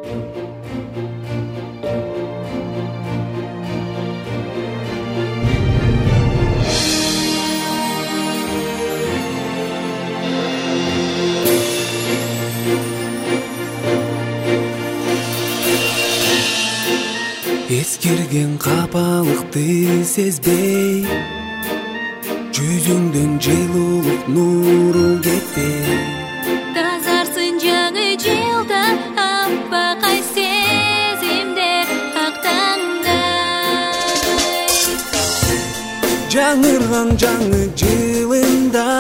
Ескерген капалыкты сезбей, жүзүңдөн жылуулук нуру кетпей. Тазарсын жаңы жылда, аппакай сезимдер актаңдай. Жаңырган жаңы жылында,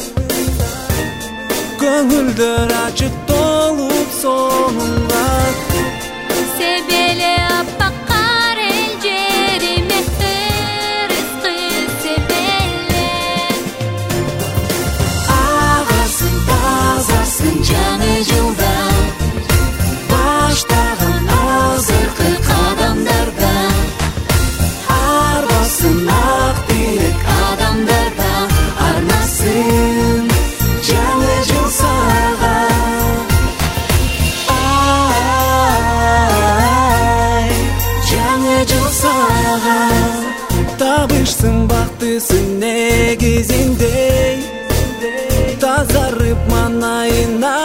көңүлдөр ачык толуп сонунга. Себеле аппак кар эл жериме ырыскы себеле. Агарсын, тазарсын жаңы жылда, баштаган азыркы кадамдарда. Арбасын ак тилек адамдарда, арнасын жаңы жыл сага. Жаңы жыл сага, табышсың бактысын негизиндей, тазарып манайына